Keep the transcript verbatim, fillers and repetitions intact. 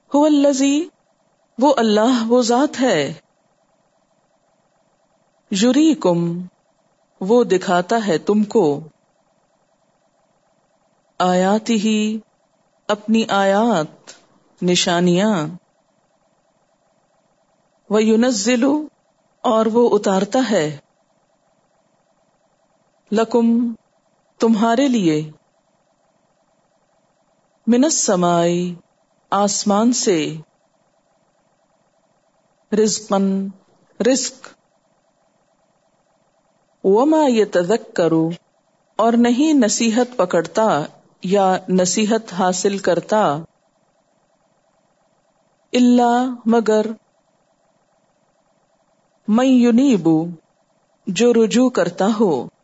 हुवल्लज़ी, वो अल्लाह वो जात है, युरीकुम, वो दिखाता है तुमको, आयातिही, अपनी आयात, निशानियां, व युनज़्ज़िलु, और वो उतारता है, लकुम, तुम्हारे लिए, मिनस समाई, आसमान से, रिज़्क़न, रिज़्क़, वमा यतज़क्करु, और नहीं नसीहत पकड़ता या नसीहत हासिल करता, इल्ला, मगर, मन युनीबु, जो रुजू करता हो,